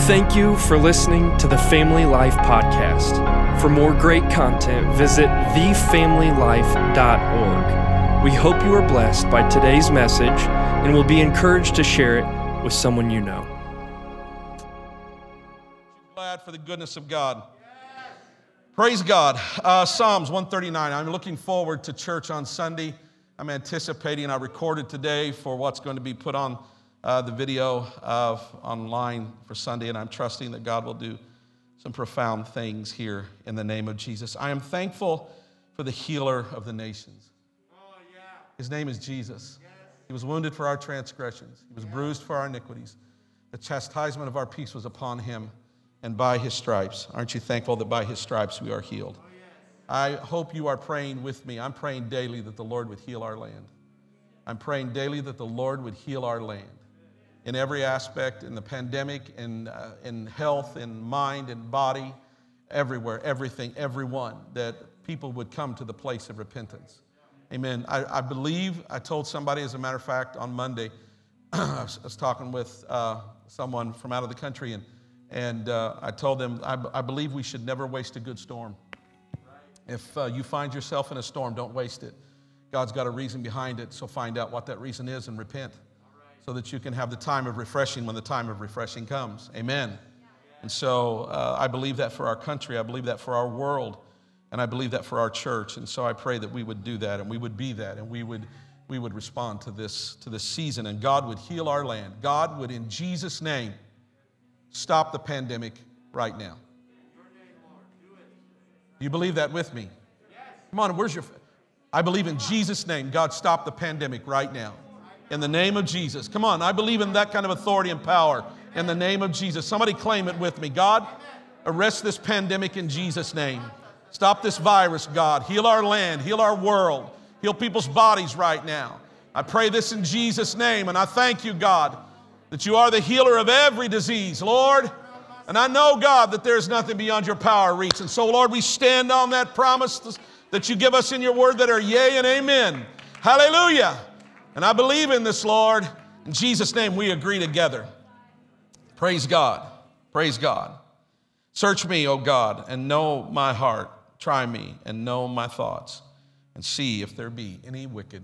Thank you for listening to the Family Life Podcast. For more great content, visit thefamilylife.org. We hope you are blessed by today's message and will be encouraged to share it with someone you know. Glad for the goodness of God. Praise God. Psalms 139. I'm looking forward to church on Sunday. I'm anticipating, I recorded today for what's going to be put on the video online for Sunday, and I'm trusting that God will do some profound things here in the name of Jesus. I am thankful for the healer of the nations. His name is Jesus. He was wounded for our transgressions. He was bruised for our iniquities. The chastisement of our peace was upon him, and by his stripes. Aren't you thankful that by his stripes we are healed? I hope you are praying with me. I'm praying daily that the Lord would heal our land. I'm praying daily that the Lord would heal our land in every aspect, in the pandemic, in health, in mind, in body, everywhere, everything, everyone, that people would come to the place of repentance. Amen. I believe, I told somebody, as a matter of fact, on Monday, I was talking with someone from out of the country, and I told them, I believe we should never waste a good storm. If you find yourself in a storm, don't waste it. God's got a reason behind it, so find out what that reason is and repent so that you can have the time of refreshing when the time of refreshing comes. Amen. And so I believe that for our country, I believe that for our world, and I believe that for our church. And so I pray that we would do that, and we would be that, and we would respond to this season, and God would heal our land. God would, in Jesus' name, stop the pandemic right now. Do you believe that with me? Come on, I believe in Jesus' name, God, stop the pandemic right now. In the name of Jesus. Come on, I believe in that kind of authority and power. In the name of Jesus. Somebody claim it with me. God, arrest this pandemic in Jesus' name. Stop this virus, God. Heal our land, heal our world, heal people's bodies right now. I pray this in Jesus' name, and I thank you, God, that you are the healer of every disease, Lord. And I know, God, that there's nothing beyond your power reach. And so, Lord, we stand on that promise that you give us in your word that are yea and amen. Hallelujah. And I believe in this, Lord. In Jesus' name, we agree together. Praise God. Praise God. Search me, O God, and know my heart. Try me and know my thoughts, and see if there be any wicked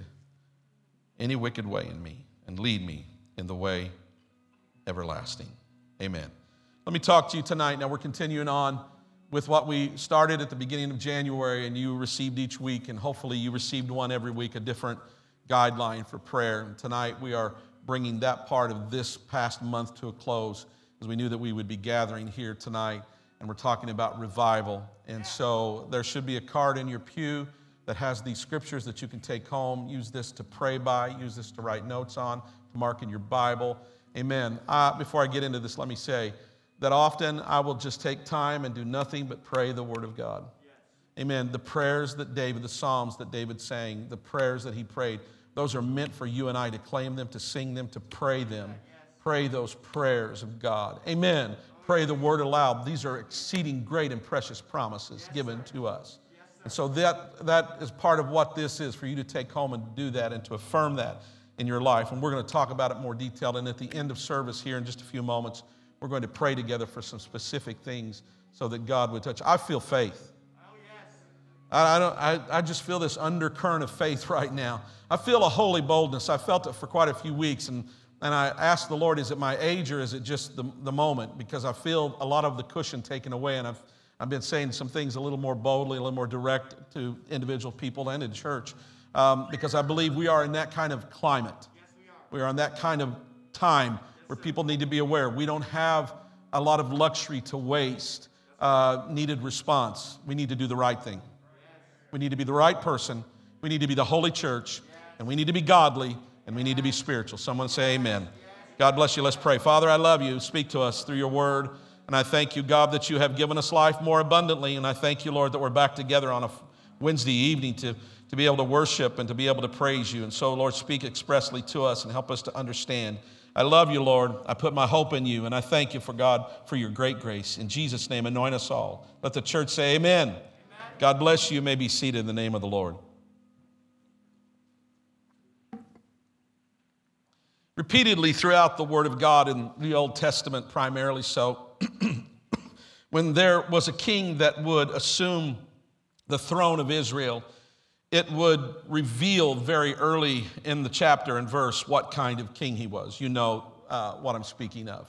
way in me, and lead me in the way everlasting. Amen. Let me talk to you tonight. Now we're continuing on with what we started at the beginning of January, and you received each week, and hopefully you received one every week, a different guideline for prayer. And tonight we are bringing that part of this past month to a close, as we knew that we would be gathering here tonight, and we're talking about revival. And so there should be a card in your pew that has these scriptures that you can take home. Use this to pray by, use this to write notes on, to mark in your Bible. Amen. Before I get into this, let me say that often I will just take time and do nothing but pray the Word of God. Amen. The prayers that David, the Psalms that David sang, the prayers that he prayed, those are meant for you and I to claim them, to sing them, to pray them. Pray those prayers of God. Amen. Pray the Word aloud. These are exceeding great and precious promises given to us. And so that is part of what this is, for you to take home and do that and to affirm that in your life. And we're going to talk about it more detailed. And at the end of service here in just a few moments, we're going to pray together for some specific things so that God would touch. I feel faith. I just feel this undercurrent of faith right now. I feel a holy boldness. I felt it for quite a few weeks, and I asked the Lord, is it my age or is it just the moment? Because I feel a lot of the cushion taken away, and I've been saying some things a little more boldly, a little more direct to individual people and in church, because I believe we are in that kind of climate. We are in that kind of time where people need to be aware. We don't have a lot of luxury to waste needed response. We need to do the right thing. We need to be the right person. We need to be the holy church. And we need to be godly. And we need to be spiritual. Someone say amen. God bless you. Let's pray. Father, I love you. Speak to us through your word. And I thank you, God, that you have given us life more abundantly. And I thank you, Lord, that we're back together on a Wednesday evening to be able to worship and to be able to praise you. And so, Lord, speak expressly to us and help us to understand. I love you, Lord. I put my hope in you. And I thank you, for God, for your great grace. In Jesus' name, anoint us all. Let the church say amen. God bless you. You may be seated in the name of the Lord. Repeatedly throughout the Word of God in the Old Testament, primarily so, when there was a king that would assume the throne of Israel, it would reveal very early in the chapter and verse what kind of king he was. You know what I'm speaking of.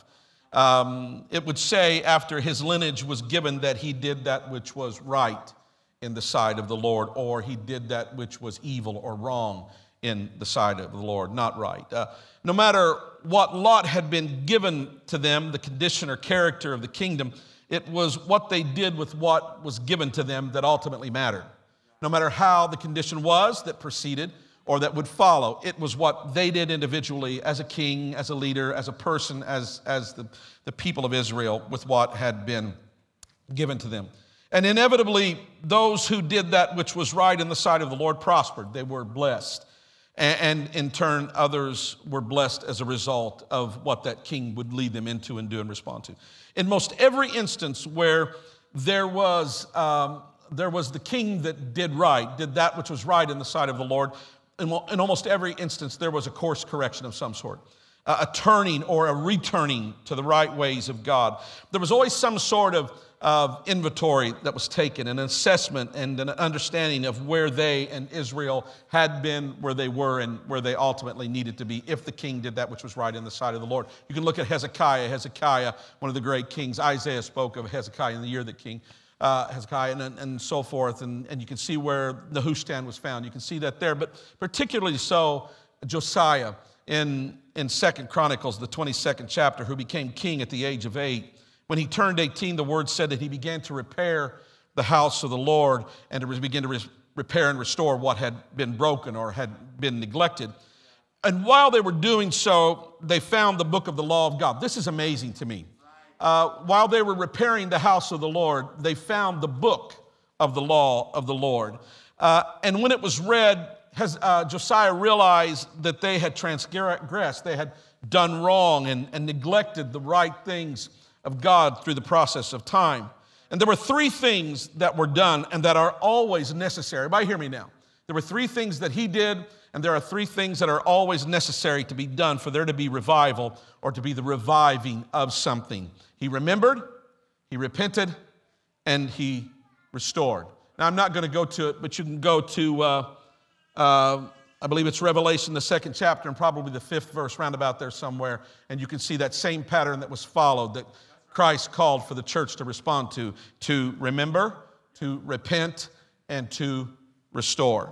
It would say after his lineage was given that he did that which was right in the sight of the Lord, or he did that which was evil or wrong in the sight of the Lord, not right. No matter what lot had been given to them, the condition or character of the kingdom, it was what they did with what was given to them that ultimately mattered. No matter how the condition was that preceded or that would follow, it was what they did individually as a king, as a leader, as a person, as the people of Israel with what had been given to them. And inevitably, those who did that which was right in the sight of the Lord prospered. They were blessed. And in turn, others were blessed as a result of what that king would lead them into and do and respond to. In most every instance where there was the king that did right, did that which was right in the sight of the Lord, in almost every instance there was a course correction of some sort, a turning or a returning to the right ways of God. There was always some sort of inventory that was taken, an assessment and an understanding of where they and Israel had been, where they were, and where they ultimately needed to be if the king did that which was right in the sight of the Lord. You can look at Hezekiah. Hezekiah, one of the great kings. Isaiah spoke of Hezekiah in the year that King Hezekiah and so forth, and you can see where Nehushtan was found. You can see that there, but particularly so Josiah in 2 Chronicles, the 22nd chapter, who became king at the age of 8. When he turned 18, the word said that he began to repair the house of the Lord and to begin to repair and restore what had been broken or had been neglected. And while they were doing so, they found the book of the law of God. This is amazing to me. While they were repairing the house of the Lord, they found the book of the law of the Lord. And when it was read, Josiah realized that they had transgressed, they had done wrong and neglected the right things of God through the process of time. And there were three things that were done and that are always necessary. Everybody hear me now. There were three things that he did, and there are three things that are always necessary to be done for there to be revival or to be the reviving of something. He remembered, he repented, and he restored. Now, I'm not going to go to it, but you can go to, I believe it's Revelation, the 2nd chapter, and probably the 5th verse, roundabout there somewhere, and you can see that same pattern that was followed, that Christ called for the church to respond to remember, to repent, and to restore.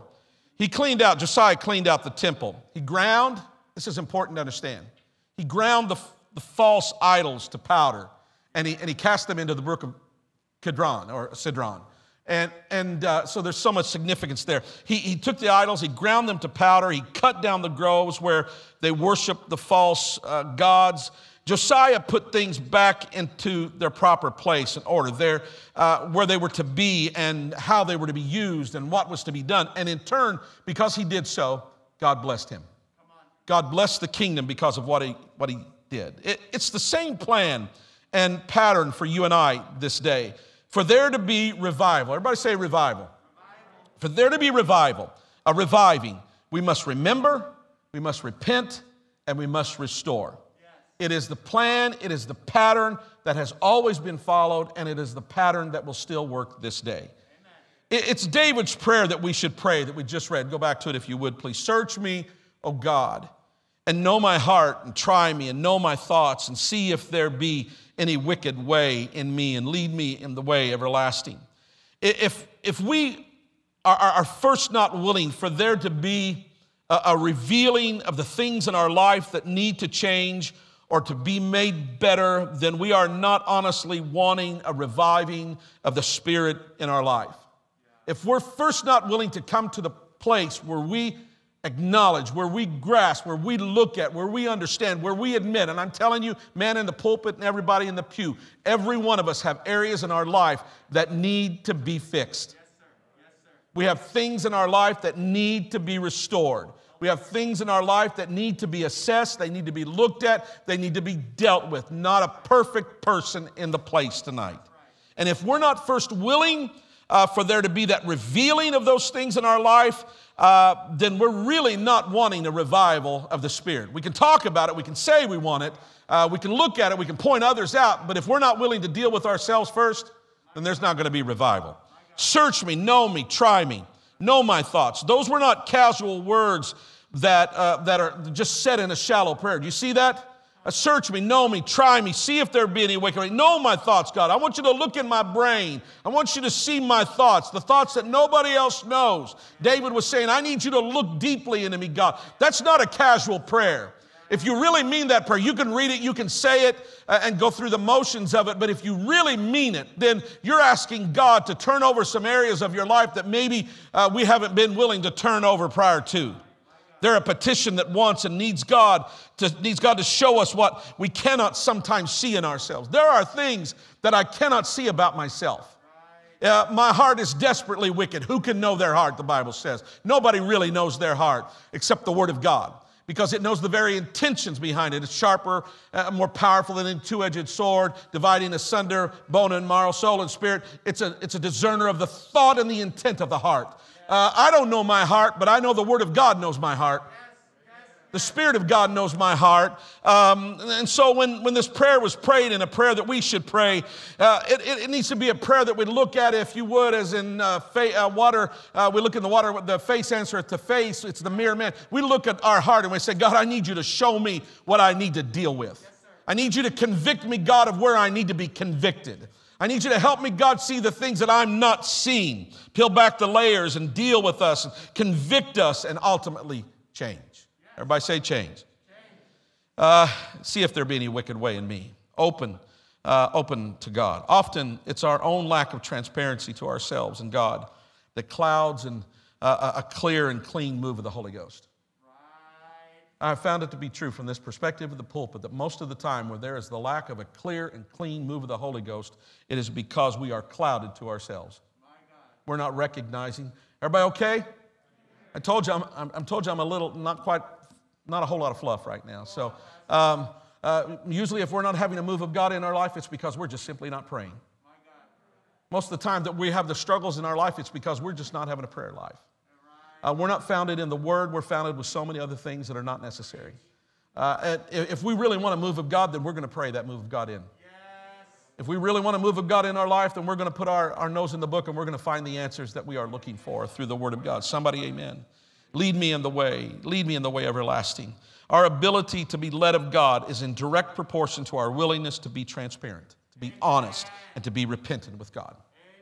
Josiah cleaned out the temple. He ground, this is important to understand, he ground the false idols to powder, and he cast them into the brook of Kidron, or Sidron. And so there's so much significance there. He took the idols, he ground them to powder, he cut down the groves where they worshiped the false gods. Josiah put things back into their proper place and order, there where they were to be and how they were to be used and what was to be done. And in turn, because he did so, God blessed him. God blessed the kingdom because of what he did. It's the same plan and pattern for you and I this day. For there to be revival, everybody say revival. For there to be revival, a reviving, we must remember, we must repent, and we must restore. It is the plan, it is the pattern that has always been followed, and it is the pattern that will still work this day. It's David's prayer that we should pray that we just read. Go back to it if you would, please. Search me, O God, and know my heart, and try me, and know my thoughts, and see if there be any wicked way in me, and lead me in the way everlasting. If we are first not willing for there to be a revealing of the things in our life that need to change or to be made better, then we are not honestly wanting a reviving of the Spirit in our life. If we're first not willing to come to the place where we acknowledge, where we grasp, where we look at, where we understand, where we admit, and I'm telling you, man in the pulpit and everybody in the pew, every one of us have areas in our life that need to be fixed. Yes, sir. Yes, sir. We have things in our life that need to be restored. We have things in our life that need to be assessed, they need to be looked at, they need to be dealt with. Not a perfect person in the place tonight. And if we're not first willing for there to be that revealing of those things in our life, then we're really not wanting a revival of the Spirit. We can talk about it. We can say we want it. We can look at it. We can point others out. But if we're not willing to deal with ourselves first, then there's not going to be revival. Search me, know me, try me, know my thoughts. Those were not casual words that are just said in a shallow prayer. Do you see that? Search me, know me, try me, see if there be any wicked way. Know my thoughts, God. I want you to look in my brain. I want you to see my thoughts, the thoughts that nobody else knows. David was saying, I need you to look deeply into me, God. That's not a casual prayer. If you really mean that prayer, you can read it, you can say it, and go through the motions of it. But if you really mean it, then you're asking God to turn over some areas of your life that maybe we haven't been willing to turn over prior to. They're a petition that wants and needs God to show us what we cannot sometimes see in ourselves. There are things that I cannot see about myself. My heart is desperately wicked. Who can know their heart, the Bible says? Nobody really knows their heart except the Word of God, because it knows the very intentions behind it. It's sharper, more powerful than a two-edged sword, dividing asunder bone and marrow, soul and spirit. It's a discerner of the thought and the intent of the heart. I don't know my heart, but I know the Word of God knows my heart. The Spirit of God knows my heart. And so when this prayer was prayed, and a prayer that we should pray, it needs to be a prayer that we look at, if you would, as in water. We look in the water, the face answereth to face. It's the mere man. We look at our heart and we say, God, I need you to show me what I need to deal with. I need you to convict me, God, of where I need to be convicted. I need you to help me, God, see the things that I'm not seeing. Peel back the layers and deal with us, and convict us, and ultimately change. Everybody say change. See if there be any wicked way in me. Open to God. Often it's our own lack of transparency to ourselves and God that clouds and a clear and clean move of the Holy Ghost. I found it to be true from this perspective of the pulpit that most of the time where there is the lack of a clear and clean move of the Holy Ghost, it is because we are clouded to ourselves. We're not recognizing. Everybody okay? I told you I'm a little, not a whole lot of fluff right now. So usually if we're not having a move of God in our life, it's because we're just simply not praying. Most of the time that we have the struggles in our life, it's because we're just not having a prayer life. We're not founded in the Word. We're founded with so many other things that are not necessary. And if we really want a move of God, then we're going to pray that move of God in. If we really want a move of God in our life, then we're going to put our nose in the book and we're going to find the answers that we are looking for through the Word of God. Somebody, amen. Lead me in the way everlasting. Our ability to be led of God is in direct proportion to our willingness to be transparent, to be honest, and to be repentant with God.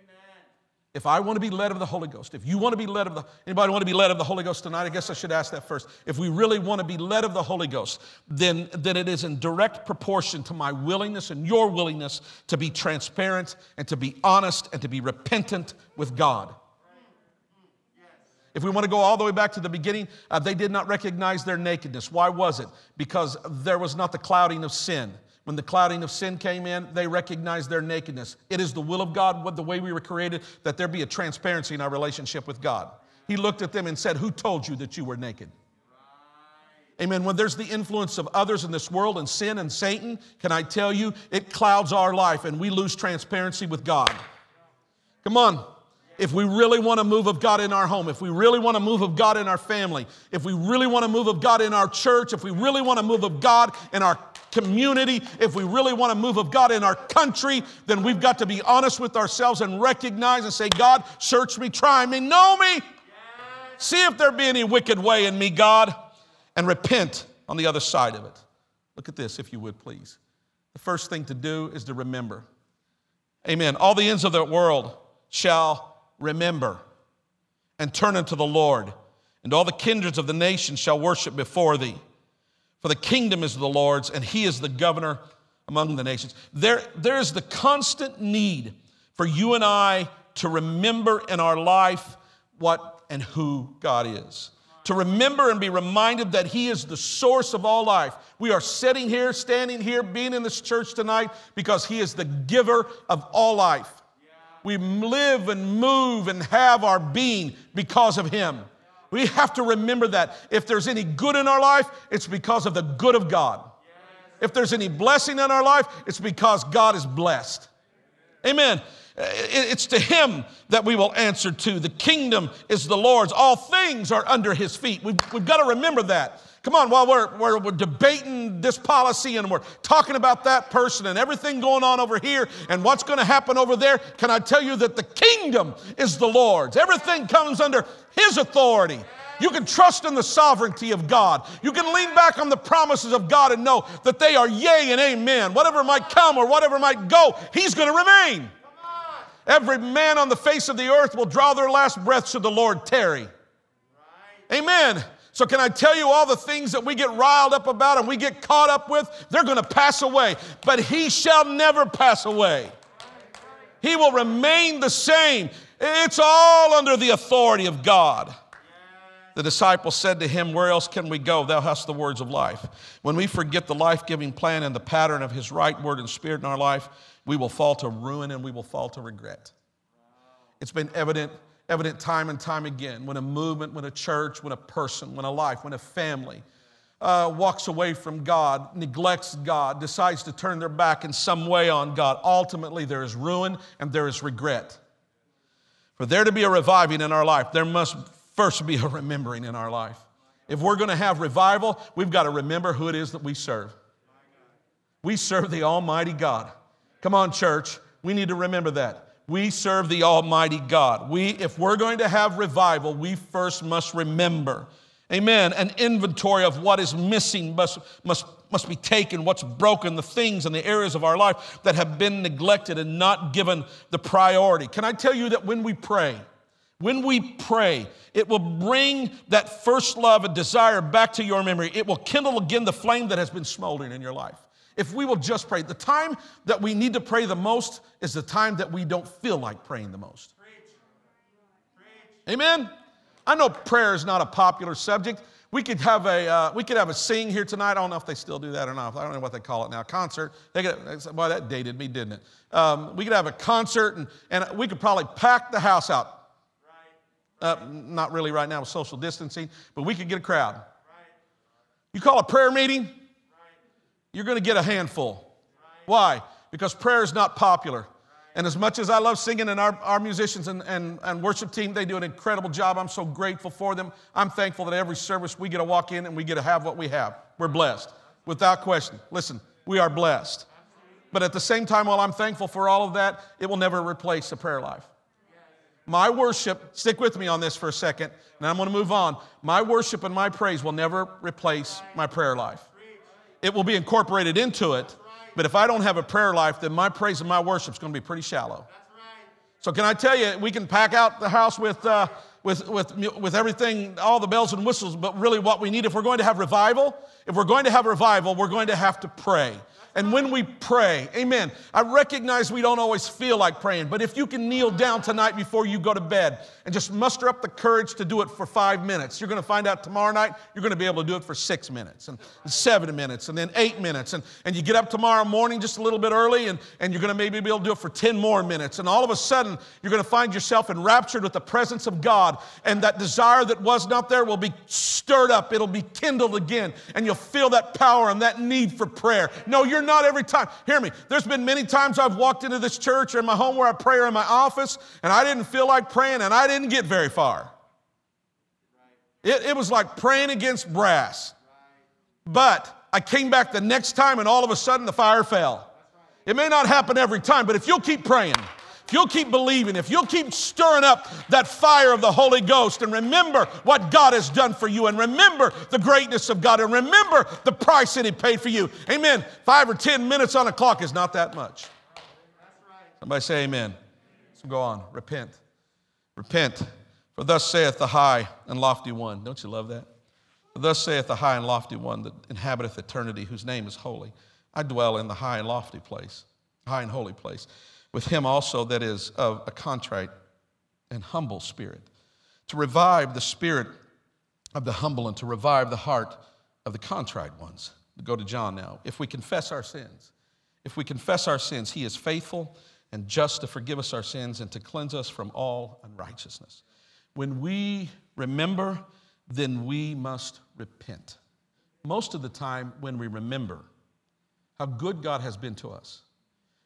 If I want to be led of the Holy Ghost, if you want to be led of anybody want to be led of the Holy Ghost tonight? I guess I should ask that first. If we really want to be led of the Holy Ghost, then it is in direct proportion to my willingness and your willingness to be transparent and to be honest and to be repentant with God. If we want to go all the way back to the beginning, they did not recognize their nakedness. Why was it? Because there was not the clouding of sin. When the clouding of sin came in, they recognized their nakedness. It is the will of God, the way we were created, that there be a transparency in our relationship with God. He looked at them and said, who told you that you were naked? Amen. When there's the influence of others in this world and sin and Satan, can I tell you, it clouds our life and we lose transparency with God. Come on. If we really want a move of God in our home, if we really want a move of God in our family, if we really want a move of God in our church, if we really want a move of God in our community, if we really want a move of God in our country, then we've got to be honest with ourselves and recognize and say, God, search me, try me, know me. See if there be any wicked way in me, God, and repent on the other side of it. Look at this, if you would, please. The first thing to do is to remember. Amen. All the ends of the world shall remember and turn unto the Lord, and all the kindreds of the nations shall worship before thee. For the kingdom is the Lord's, and he is the governor among the nations. There is the constant need for you and I to remember in our life what and who God is. To remember and be reminded that he is the source of all life. We are sitting here, standing here, being in this church tonight because he is the giver of all life. We live and move and have our being because of him. We have to remember that. If there's any good in our life, it's because of the good of God. If there's any blessing in our life, it's because God is blessed. Amen. It's to him that we will answer to. The kingdom is the Lord's. All things are under his feet. We've got to remember that. Come on, while we're debating this policy and we're talking about that person and everything going on over here and what's going to happen over there, can I tell you that the kingdom is the Lord's? Everything comes under his authority. You can trust in the sovereignty of God. You can lean back on the promises of God and know that they are yea and amen. Whatever might come or whatever might go, he's going to remain. Every man on the face of the earth will draw their last breath should the Lord tarry. Amen. So can I tell you, all the things that we get riled up about and we get caught up with, they're going to pass away. But he shall never pass away. He will remain the same. It's all under the authority of God. The disciples said to him, where else can we go? Thou hast the words of life. When we forget the life-giving plan and the pattern of his right word and spirit in our life, we will fall to ruin and we will fall to regret. It's been evident time and time again when a movement, when a church, when a person, when a life, when a family walks away from God, neglects God, decides to turn their back in some way on God, ultimately there is ruin and there is regret. For there to be a reviving in our life, there must first be a remembering in our life. If we're going to have revival, we've got to remember who it is that we serve. We serve the Almighty God. Come on, church. We need to remember that. We serve the Almighty God. If we're going to have revival, we first must remember. Amen. An inventory of what is missing must be taken, what's broken, the things and the areas of our life that have been neglected and not given the priority. Can I tell you that when we pray, it will bring that first love and desire back to your memory. It will kindle again the flame that has been smoldering in your life. If we will just pray. The time that we need to pray the most is the time that we don't feel like praying the most. Amen? I know prayer is not a popular subject. We could have a sing here tonight. I don't know if they still do that or not. I don't know what they call it now. Concert. Boy, that dated me, didn't it? We could have a concert and we could probably pack the house out. Not really right now with social distancing, but we could get a crowd. You call a prayer meeting, you're going to get a handful. Why? Because prayer is not popular. And as much as I love singing, and our musicians and worship team, they do an incredible job. I'm so grateful for them. I'm thankful that every service we get to walk in and we get to have what we have. We're blessed, without question. Listen, we are blessed. But at the same time, while I'm thankful for all of that, it will never replace a prayer life. My worship, stick with me on this for a second, and I'm going to move on. My worship and my praise will never replace my prayer life. It will be incorporated into it, but if I don't have a prayer life, then my praise and my worship is going to be pretty shallow. So can I tell you, we can pack out the house with everything, all the bells and whistles, but really what we need, if we're going to have revival, we're going to have to pray. And when we pray, amen, I recognize we don't always feel like praying, but if you can kneel down tonight before you go to bed and just muster up the courage to do it for 5 minutes, you're going to find out tomorrow night you're going to be able to do it for 6 minutes and 7 minutes and then 8 minutes. And you get up tomorrow morning just a little bit early and you're going to maybe be able to do it for 10 more minutes. And all of a sudden, you're going to find yourself enraptured with the presence of God, and that desire that was not there will be stirred up. It'll be kindled again, and you'll feel that power and that need for prayer. No, you're not every time. Hear me. There's been many times I've walked into this church or in my home where I pray or in my office, and I didn't feel like praying, and I didn't get very far. It was like praying against brass. But I came back the next time, and all of a sudden the fire fell. It may not happen every time, but if you'll keep praying, if you'll keep believing, if you'll keep stirring up that fire of the Holy Ghost and remember what God has done for you and remember the greatness of God and remember the price that He paid for you. Amen. 5 or 10 minutes on a clock is not that much. Somebody say amen. So go on. Repent. Repent. For thus saith the high and lofty one. Don't you love that? For thus saith the high and lofty one that inhabiteth eternity, whose name is holy. I dwell in the high and lofty place, high and holy place, with him also that is of a contrite and humble spirit, to revive the spirit of the humble and to revive the heart of the contrite ones. Go to John now. If we confess our sins, he is faithful and just to forgive us our sins and to cleanse us from all unrighteousness. When we remember, then we must repent. Most of the time when we remember how good God has been to us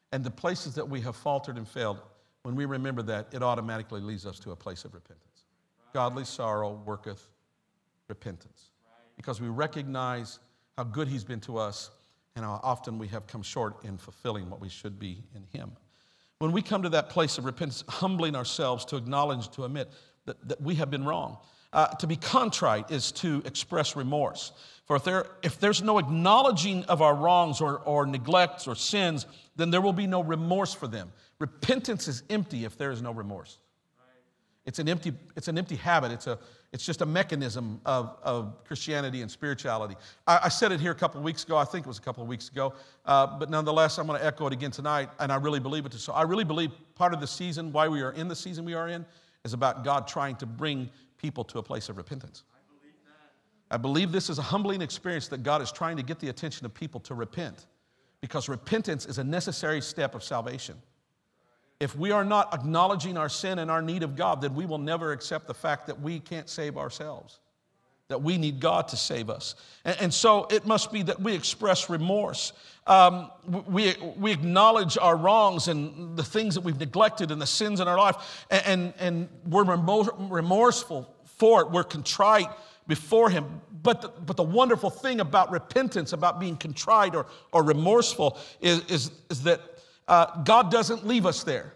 And the places that we have faltered and failed, when we remember that, it automatically leads us to a place of repentance. Godly sorrow worketh repentance. Because we recognize how good he's been to us and how often we have come short in fulfilling what we should be in him. When we come to that place of repentance, humbling ourselves to acknowledge, to admit that we have been wrong. To be contrite is to express remorse. For if there's no acknowledging of our wrongs or neglects or sins, then there will be no remorse for them. Repentance is empty if there is no remorse. It's an empty habit. It's just a mechanism of Christianity and spirituality. I said it here a couple of weeks ago. I think it was a couple of weeks ago. But nonetheless, I'm going to echo it again tonight, and I really believe it. So I really believe part of the season, why we are in the season we are in, is about God trying to bring people to a place of repentance. I believe this is a humbling experience that God is trying to get the attention of people to repent, because repentance is a necessary step of salvation. If we are not acknowledging our sin and our need of God, then we will never accept the fact that we can't save ourselves, that we need God to save us. And so it must be that we express remorse. We acknowledge our wrongs and the things that we've neglected and the sins in our life, and we're remorseful for it. We're contrite before him. But the wonderful thing about repentance, about being contrite or remorseful, is that God doesn't leave us there.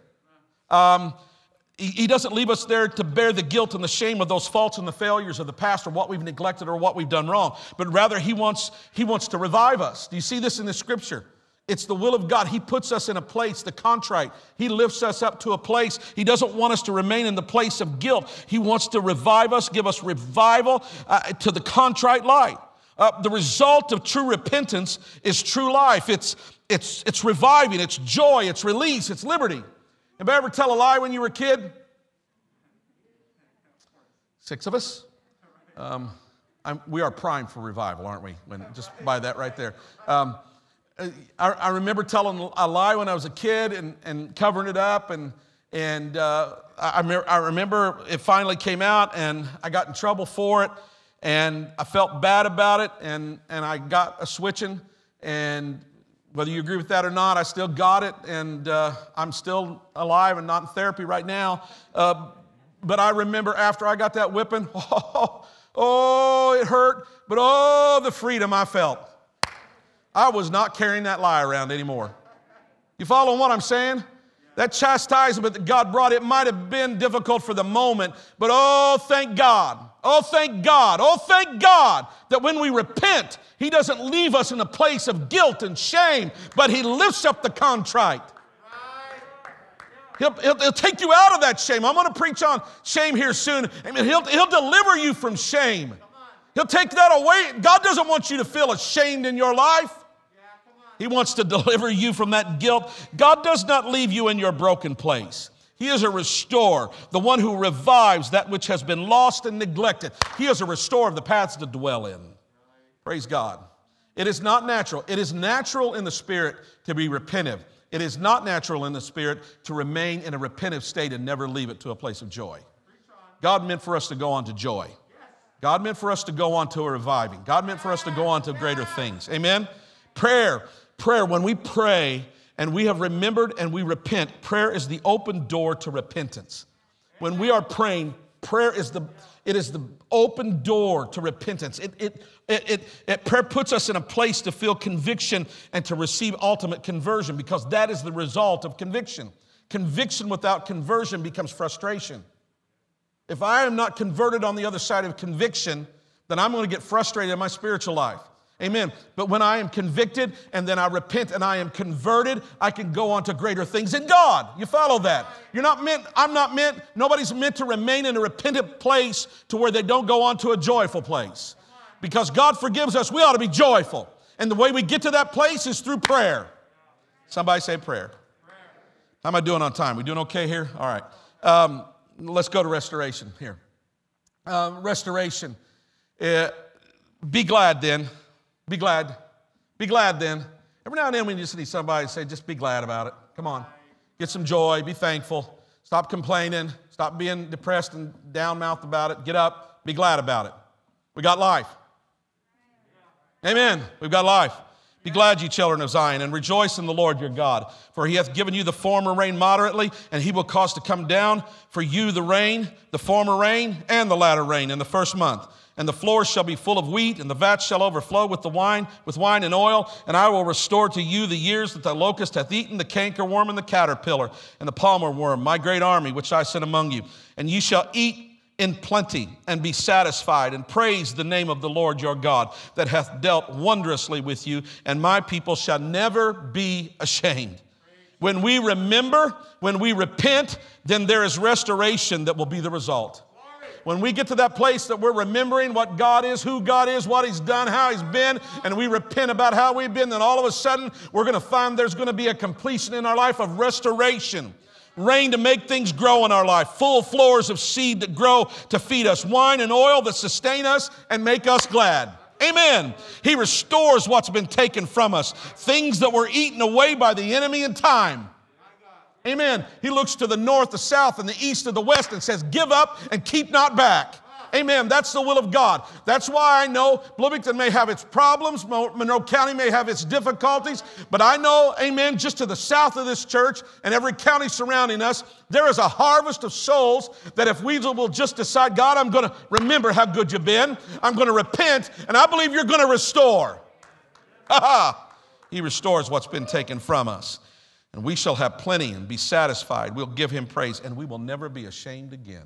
He doesn't leave us there to bear the guilt and the shame of those faults and the failures of the past or what we've neglected or what we've done wrong. But rather, he wants to revive us. Do you see this in the scripture? It's the will of God. He puts us in a place, the contrite. He lifts us up to a place. He doesn't want us to remain in the place of guilt. He wants to revive us, give us revival to the contrite life. The result of true repentance is true life. It's reviving, it's joy, it's release, it's liberty. Anybody ever tell a lie when you were a kid? 6 of us. We are primed for revival, aren't we? Just by that right there. I remember telling a lie when I was a kid and covering it up, and I remember it finally came out, and I got in trouble for it, and I felt bad about it, and I got a switching, and whether you agree with that or not, I still got it, and I'm still alive and not in therapy right now. But I remember after I got that whipping, it hurt, but the freedom I felt. I was not carrying that lie around anymore. You follow what I'm saying? That chastisement that God brought, it might have been difficult for the moment, but thank God. Oh, thank God. Oh, thank God that when we repent, he doesn't leave us in a place of guilt and shame, but he lifts up the contrite. He'll take you out of that shame. I'm going to preach on shame here soon. I mean, he'll deliver you from shame. He'll take that away. God doesn't want you to feel ashamed in your life. He wants to deliver you from that guilt. God does not leave you in your broken place. He is a restorer, the one who revives that which has been lost and neglected. He is a restorer of the paths to dwell in. Praise God. It is not natural. It is natural in the spirit to be repentive. It is not natural in the spirit to remain in a repentive state and never leave it to a place of joy. God meant for us to go on to joy. God meant for us to go on to a reviving. God meant for us to go on to greater things. Amen? Prayer, when we pray and we have remembered and we repent, prayer is the open door to repentance. When we are praying, prayer is the open door to repentance. Prayer puts us in a place to feel conviction and to receive ultimate conversion, because that is the result of conviction. Conviction without conversion becomes frustration. If I am not converted on the other side of conviction, then I'm going to get frustrated in my spiritual life. Amen. But when I am convicted and then I repent and I am converted, I can go on to greater things in God. You follow that? Nobody's meant to remain in a repentant place to where they don't go on to a joyful place. Because God forgives us, we ought to be joyful. And the way we get to that place is through prayer. Somebody say prayer. How am I doing on time? We doing okay here? All right. Let's go to restoration here. Restoration. Be glad then. Be glad. Be glad then. Every now and then we just need somebody to say, just be glad about it. Come on. Get some joy. Be thankful. Stop complaining. Stop being depressed and down-mouthed about it. Get up. Be glad about it. We got life. Amen. We've got life. Be glad, ye children of Zion, and rejoice in the Lord your God. For he hath given you the former rain moderately, and he will cause to come down for you the rain, the former rain, and the latter rain in the first month. And the floors shall be full of wheat, and the vats shall overflow with wine and oil. And I will restore to you the years that the locust hath eaten, the cankerworm and the caterpillar, and the palmer worm, my great army which I sent among you. And ye shall eat in plenty and be satisfied, and praise the name of the Lord your God that hath dealt wondrously with you, and my people shall never be ashamed. When we remember, when we repent, then there is restoration that will be the result. When we get to that place that we're remembering what God is, who God is, what he's done, how he's been, and we repent about how we've been, then all of a sudden we're going to find there's going to be a completion in our life of restoration. Rain to make things grow in our life. Full floors of seed that grow to feed us. Wine and oil that sustain us and make us glad. Amen. He restores what's been taken from us. Things that were eaten away by the enemy in time. Amen. He looks to the north, the south, and the east, and the west and says, give up and keep not back. Amen. That's the will of God. That's why I know Bloomington may have its problems, Monroe County may have its difficulties, but I know, amen, just to the south of this church and every county surrounding us, there is a harvest of souls that if we will just decide, God, I'm going to remember how good you've been. I'm going to repent, and I believe you're going to restore. He restores what's been taken from us. And we shall have plenty and be satisfied. We'll give him praise, and we will never be ashamed again.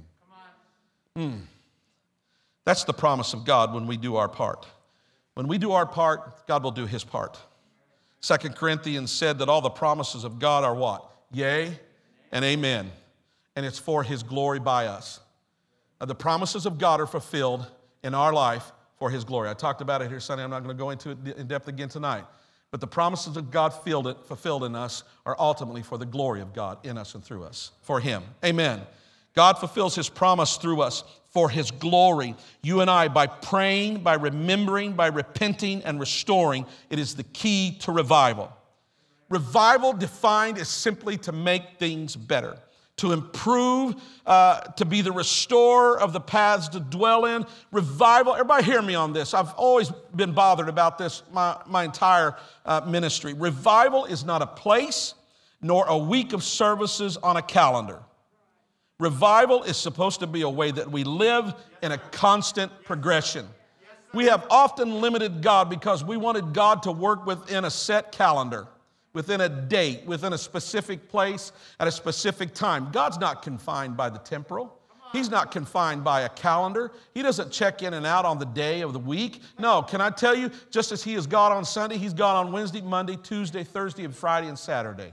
That's the promise of God when we do our part. When we do our part, God will do his part. 2 Corinthians said that all the promises of God are what? Yea and amen. And it's for his glory by us. Now, the promises of God are fulfilled in our life for his glory. I talked about it here Sunday. I'm not going to go into it in depth again tonight. But the promises of God fulfilled in us are ultimately for the glory of God in us and through us, for him. Amen. God fulfills his promise through us for his glory. You and I, by praying, by remembering, by repenting and restoring, it is the key to revival. Revival defined is simply to make things better, to improve, to be the restorer of the paths to dwell in. Revival, everybody hear me on this. I've always been bothered about this my entire ministry. Revival is not a place nor a week of services on a calendar. Revival is supposed to be a way that we live in a constant progression. We have often limited God because we wanted God to work within a set calendar, within a date, within a specific place, at a specific time. God's not confined by the temporal. He's not confined by a calendar. He doesn't check in and out on the day of the week. No, can I tell you, just as he is God on Sunday, he's God on Wednesday, Monday, Tuesday, Thursday, and Friday, and Saturday.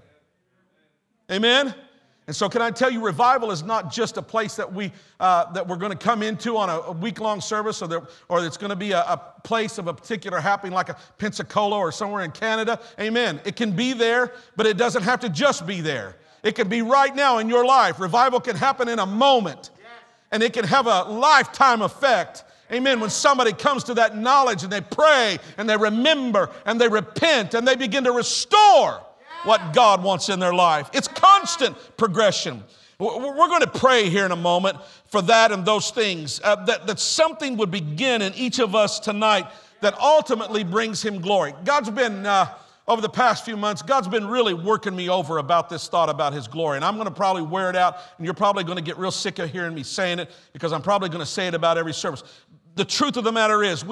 Amen? And so can I tell you, revival is not just a place that we're going to come into on a week-long service, or it's going to be a place of a particular happening like a Pensacola or somewhere in Canada. Amen. It can be there, but it doesn't have to just be there. It can be right now in your life. Revival can happen in a moment, and it can have a lifetime effect. Amen. When somebody comes to that knowledge and they pray and they remember and they repent and they begin to restore what God wants in their life. It's constant progression. We're going to pray here in a moment for that and those things, that something would begin in each of us tonight that ultimately brings him glory. God's been, over the past few months, God's been really working me over about this thought about his glory. And I'm going to probably wear it out, and you're probably going to get real sick of hearing me saying it because I'm probably going to say it about every service. The truth of the matter is,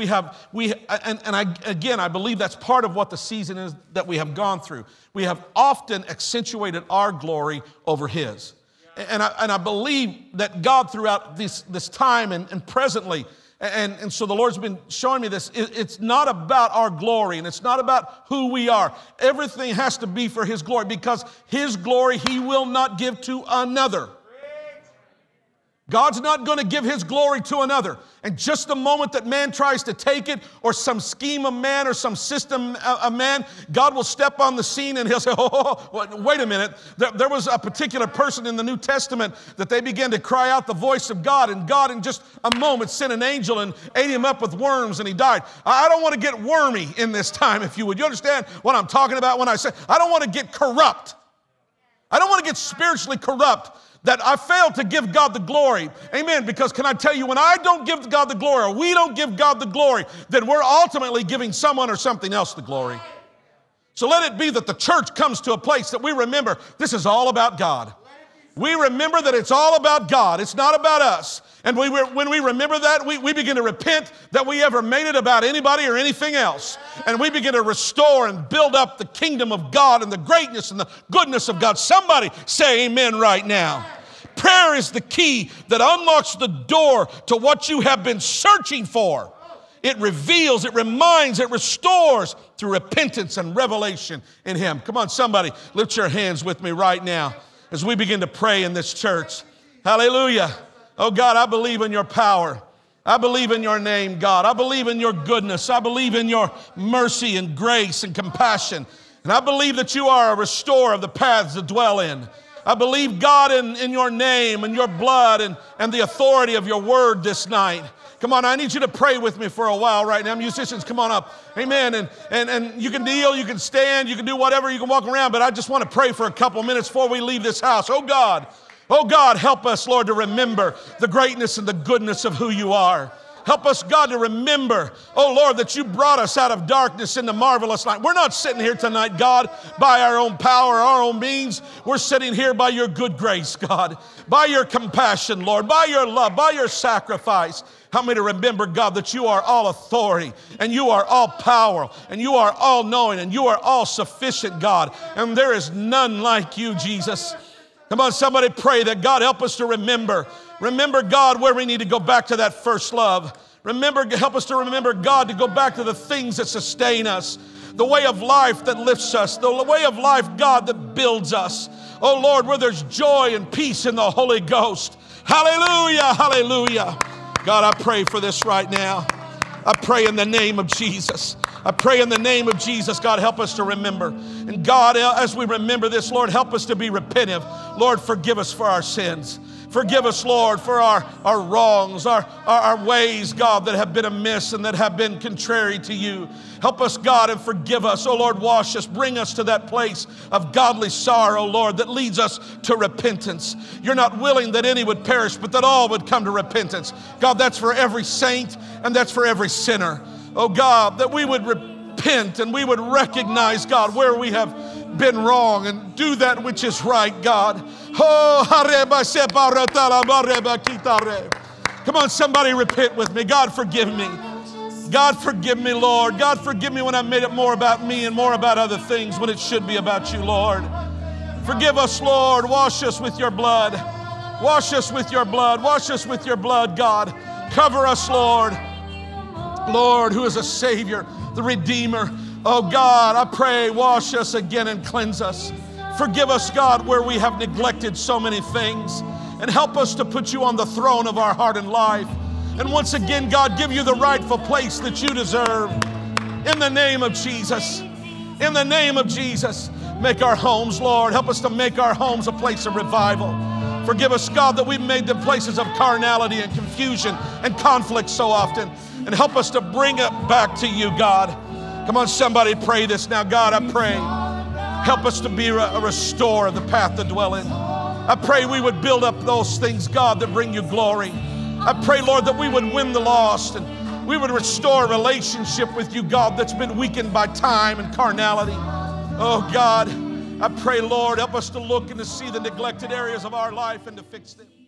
I believe that's part of what the season is that we have gone through. We have often accentuated our glory over his. And I believe that God throughout this time and presently, and so the Lord's been showing me this, it's not about our glory and it's not about who we are. Everything has to be for his glory, because his glory he will not give to another. God's not going to give his glory to another. And just the moment that man tries to take it, or some scheme of man or some system of man, God will step on the scene and he'll say, wait a minute. There was a particular person in the New Testament that they began to cry out the voice of God, and God in just a moment sent an angel and ate him up with worms and he died. I don't want to get wormy in this time, if you would. You understand what I'm talking about when I say I don't want to get corrupt. I don't want to get spiritually corrupt, that I failed to give God the glory. Amen. Because can I tell you, when I don't give God the glory, or we don't give God the glory, then we're ultimately giving someone or something else the glory. So let it be that the church comes to a place that we remember this is all about God. We remember that it's all about God. It's not about us. And when we remember that, we begin to repent that we ever made it about anybody or anything else. And we begin to restore and build up the kingdom of God and the greatness and the goodness of God. Somebody say amen right now. Prayer is the key that unlocks the door to what you have been searching for. It reveals, it reminds, it restores through repentance and revelation in Him. Come on, somebody, lift your hands with me right now as we begin to pray in this church. Hallelujah. Oh God, I believe in your power. I believe in your name, God. I believe in your goodness. I believe in your mercy and grace and compassion. And I believe that you are a restorer of the paths to dwell in. I believe, God, in your name and your blood and the authority of your word this night. Come on, I need you to pray with me for a while right now. Musicians, come on up. Amen. And you can kneel, you can stand, you can do whatever, you can walk around, but I just want to pray for a couple minutes before we leave this house. Oh God, help us, Lord, to remember the greatness and the goodness of who you are. Help us, God, to remember, oh Lord, that you brought us out of darkness into marvelous light. We're not sitting here tonight, God, by our own power, our own means. We're sitting here by your good grace, God, by your compassion, Lord, by your love, by your sacrifice. Help me to remember, God, that you are all authority and you are all power and you are all knowing and you are all sufficient, God. And there is none like you, Jesus. Come on, somebody pray that God help us to remember. Remember, God, where we need to go back to that first love. Help us to remember, God, to go back to the things that sustain us, the way of life that lifts us, the way of life, God, that builds us. Oh, Lord, where there's joy and peace in the Holy Ghost. Hallelujah, hallelujah. God, I pray for this right now. I pray in the name of Jesus. I pray in the name of Jesus, God, help us to remember. And God, as we remember this, Lord, help us to be repentant. Lord, forgive us for our sins. Forgive us, Lord, for our wrongs, our ways, God, that have been amiss and that have been contrary to you. Help us, God, and forgive us. Oh, Lord, wash us. Bring us to that place of godly sorrow, Lord, that leads us to repentance. You're not willing that any would perish, but that all would come to repentance. God, that's for every saint and that's for every sinner. Oh, God, that we would repent and we would recognize, God, where we have been wrong and do that which is right, God. Oh, come on, somebody repent with me. God, forgive me. God, forgive me, Lord. God, forgive me when I made it more about me and more about other things when it should be about you, Lord. Forgive us, Lord. Wash us with your blood. Wash us with your blood. Wash us with your blood, God. Cover us, Lord. Lord, who is a Savior, the Redeemer. Oh, God, I pray, wash us again and cleanse us. Forgive us, God, where we have neglected so many things. And help us to put you on the throne of our heart and life. And once again, God, give you the rightful place that you deserve. In the name of Jesus. In the name of Jesus. Make our homes, Lord. Help us to make our homes a place of revival. Forgive us, God, that we've made them places of carnality and confusion and conflict so often. And help us to bring it back to you, God. Come on, somebody pray this now. God, I pray. Help us to be a restorer of the path to dwell in. I pray we would build up those things, God, that bring you glory. I pray, Lord, that we would win the lost and we would restore a relationship with you, God, that's been weakened by time and carnality. Oh, God, I pray, Lord, help us to look and to see the neglected areas of our life and to fix them.